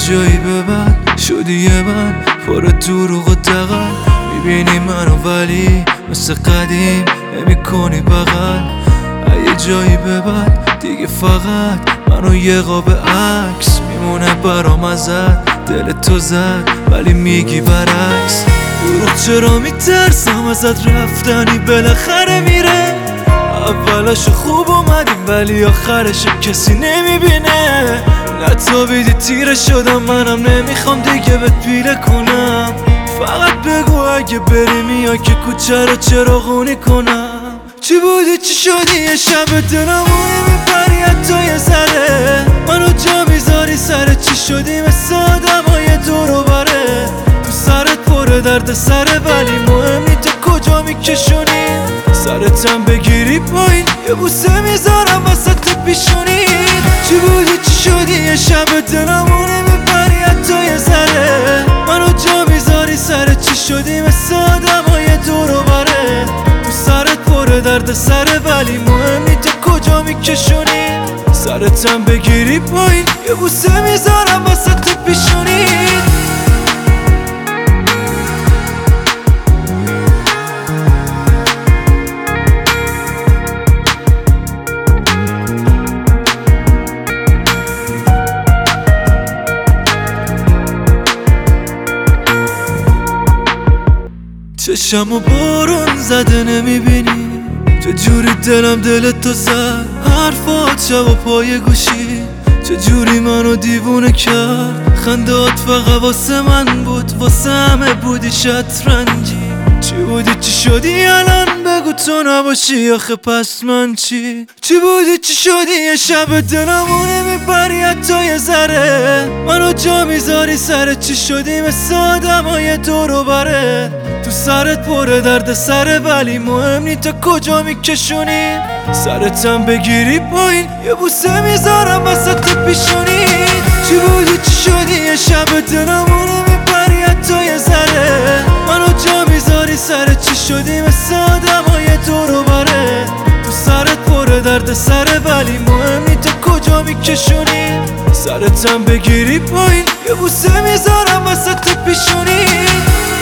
جایی ببند شدی یه من پر دروغ و دقل میبینی منو ولی مثل قدیم نمی کنی بغل یه جایی ببند دیگه فقط منو یه قاب عکس میمونه برام ازت دل تو زد ولی میگی برعکس دروغ چرا میترسم ازت رفتنی بالاخره میره اولش خوب اومدیم ولی آخرش کسی نمیبینه نتابیدی تیره شدم منم نمیخوام دیگه بهت پیله کنم فقط بگو اگه بریم یا که کوچه رو چراغونی کنم چی بودی چی شدی یه شب دلمونی میپری حتی یه ذره منو جا میذاری سر چی شدی مثل آدمای دورو بره تو سرت پر درد سره ولی مهمی تو کجا میکشونی سرتم بگیری پایین یه بوسه میذارم وسط پیشونی چی بودی چی شدی یه شب دلمونی میپری حتی یه ذره منو جا میذاری سر چی شدی مثل آدمای دورو بره تو سرت پر درد سره ولی مهمی تو کجا میکشونی سرتم بگیری پایین یه بوسه میذارم وسط پیشونی چشم و بارون زده نمیبینی چجوری دلم دلت تو زد حرفات شب و پای گوشی چجوری منو دیوونه کرد خندات فقط واسه من بود واسه همه بودی شطرنجی چی بودی چی شدی الان بگو تو نباشی آخه پس من چی بودی چی شدی یه شب دلمونه میپری حتی یه ذره منو جا میذاری سر چی شدی مثل آدمای دورو بره تو سرت پر درد سره ولی مهم نی تا کجا میکشونی سرتم بگیری پایین یه بوسه میذارم وسط پیشونی چی بودی چی شدی یه شب دلمونه میپری حتی یه ذره منو جا میذاری سر چی شدی مثل آدمای دورو بره تو سرت پر درد سره ولی مهم نی تا کجا میکشونی سرتم بگیری پایین یه بوسه میذارم وسط پیشونی